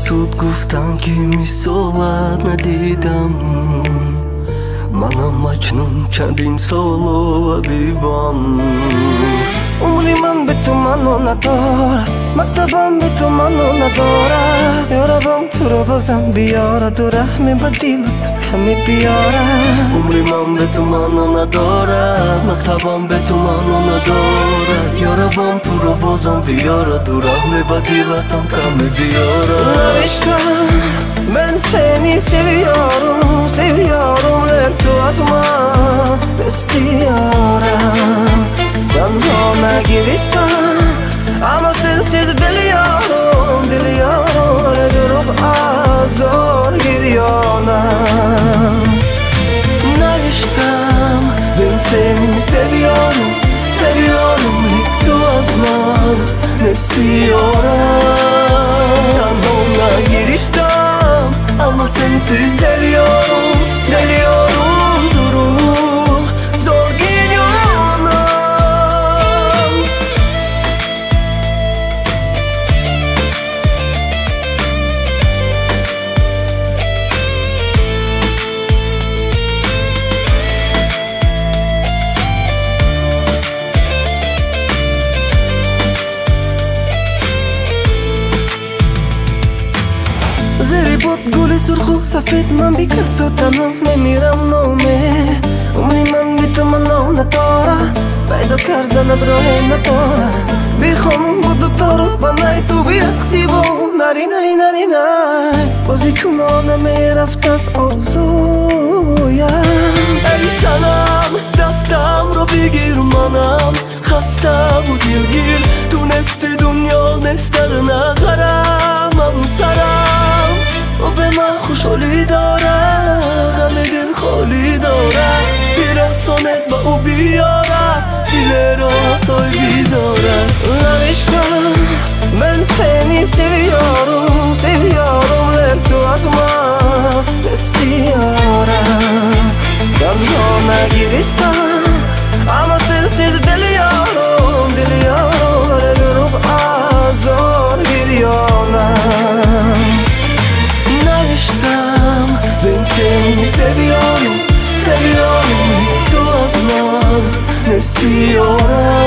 زود گفتم که می‌صحبت ندیدم منم مجنون کرد این سالو و بیبام عمری من به تو منو ندارد مکتبم به تو منو ندارد یاربم تو رو بازم بیارد و رحمی با دیلتم کمی بیارد عمری من به تو منو ندارد مکتبم به تو منو ندارد یاربم تو رو بازم بیارد و رحمی با دیلتم کمی بیارد Narishtam ben seni seviyorum hep duazman istiyorum Yanına giristem ama sensiz deliyorum öyle durup zor gidiyorum Narishtam ben seni seviyorum hep duazman istiyorum Yanına giristem ama sensiz deliyorum durup zor gidiyorum زری بود گل سرخ و سفید من بی کس و تنها نمیرم نامه عمری من بی تو منو ندارد پیدا کردنت راه ندارد بی خانم بود دکتر بنای تو بی رقصی با نری بازی کنانم رفت از آرزویم ای سنم دستم رو بگیر منم خسته و دلگیر تونستی دنیا نستر نظرم من سرم و به من خوشحالی داره غم دل خالی داره بیرسانت با او بیاره دل را سایبی داره Narishtam ben seni seviyorum hep duazman istiyorum Yanına giristem ama sensiz deliyorum öyle durup zor gidiyorum Narishtam ben seni seviyorum hep duazman istiyorum